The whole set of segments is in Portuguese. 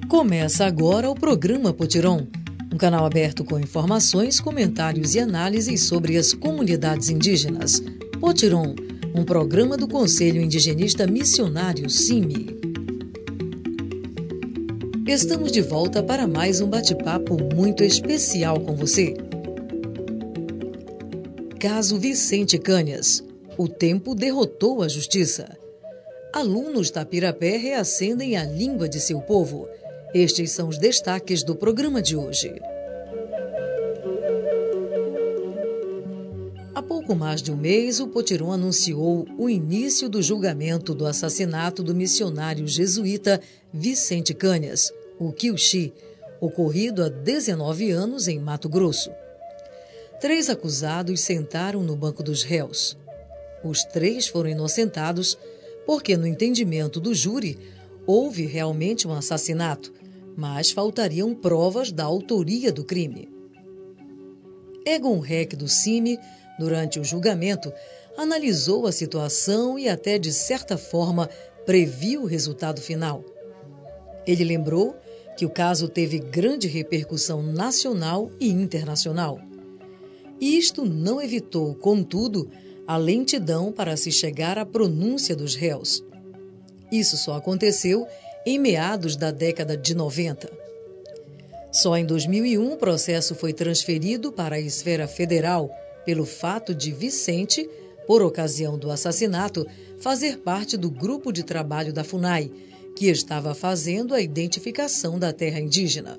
Começa agora o programa Potiron, um canal aberto com informações, comentários e análises sobre as comunidades indígenas. Potiron, um programa do Conselho Indigenista Missionário CIMI. Estamos de volta para mais um bate-papo muito especial com você. Caso Vicente Canhas. O tempo derrotou a justiça. Alunos da Pirapé reacendem a língua de seu povo. Estes são os destaques do programa de hoje. Há pouco mais de um mês, o Potiron anunciou o início do julgamento do assassinato do missionário jesuíta Vicente Canhas, o Quilchi, ocorrido há 19 anos em Mato Grosso. 3 acusados sentaram no banco dos réus. Os 3 foram inocentados porque, no entendimento do júri, houve realmente um assassinato, mas faltariam provas da autoria do crime. Egon Heck do CIMI, durante o julgamento, analisou a situação e até, de certa forma, previu o resultado final. Ele lembrou que o caso teve grande repercussão nacional e internacional. Isto não evitou, contudo, a lentidão para se chegar à pronúncia dos réus. Isso só aconteceu em meados da década de 90. Só em 2001 o processo foi transferido para a esfera federal pelo fato de Vicente, por ocasião do assassinato, fazer parte do grupo de trabalho da FUNAI, que estava fazendo a identificação da terra indígena.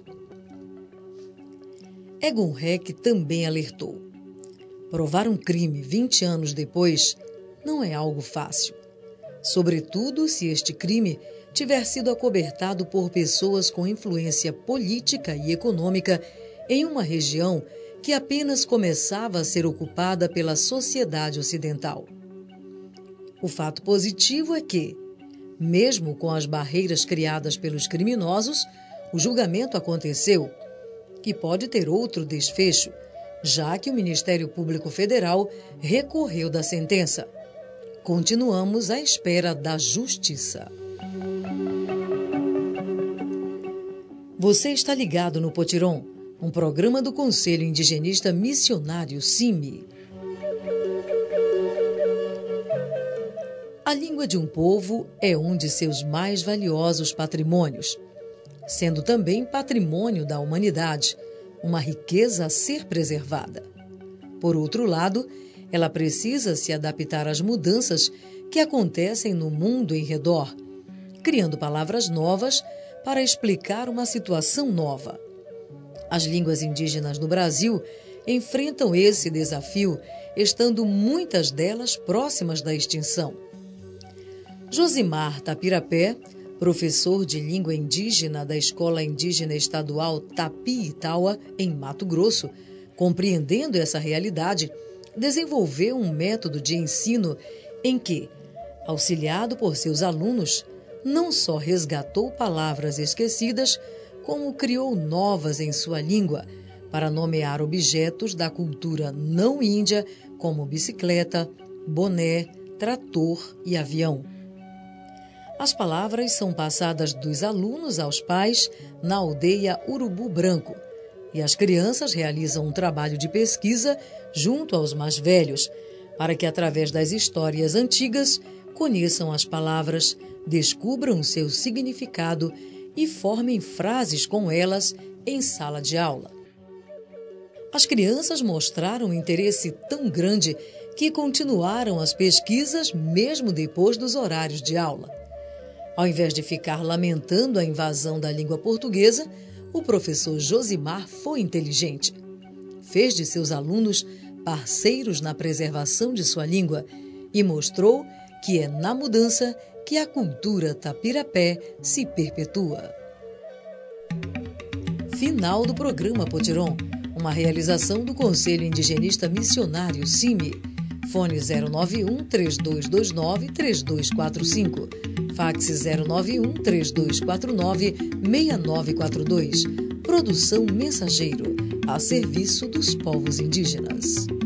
Egon Heck também alertou. Provar um crime 20 anos depois não é algo fácil, sobretudo se este crime tiver sido acobertado por pessoas com influência política e econômica em uma região que apenas começava a ser ocupada pela sociedade ocidental. O fato positivo é que, mesmo com as barreiras criadas pelos criminosos, o julgamento aconteceu e pode ter outro desfecho, já que o Ministério Público Federal recorreu da sentença. Continuamos à espera da justiça. Você está ligado no Potiron, um programa do Conselho Indigenista Missionário CIMI. A língua de um povo é um de seus mais valiosos patrimônios, sendo também patrimônio da humanidade, uma riqueza a ser preservada. Por outro lado, ela precisa se adaptar às mudanças que acontecem no mundo em redor, criando palavras novas para explicar uma situação nova. As línguas indígenas no Brasil enfrentam esse desafio, estando muitas delas próximas da extinção. Josimar Tapirapé, professor de língua indígena da Escola Indígena Estadual Tapi-Itaua, em Mato Grosso, compreendendo essa realidade, desenvolveu um método de ensino em que, auxiliado por seus alunos, não só resgatou palavras esquecidas, como criou novas em sua língua, para nomear objetos da cultura não índia, como bicicleta, boné, trator e avião. As palavras são passadas dos alunos aos pais na aldeia Urubu Branco, e as crianças realizam um trabalho de pesquisa junto aos mais velhos, para que, através das histórias antigas, conheçam as palavras, descubram seu significado e formem frases com elas em sala de aula. As crianças mostraram um interesse tão grande que continuaram as pesquisas mesmo depois dos horários de aula. Ao invés de ficar lamentando a invasão da língua portuguesa, o professor Josimar foi inteligente. Fez de seus alunos parceiros na preservação de sua língua e mostrou que é na mudança que a cultura Tapirapé se perpetua. Final do programa Potiron, uma realização do Conselho Indigenista Missionário CIMI. Fone 091-3229-3245. Fax 091-3249-6942. Produção Mensageiro, a serviço dos povos indígenas.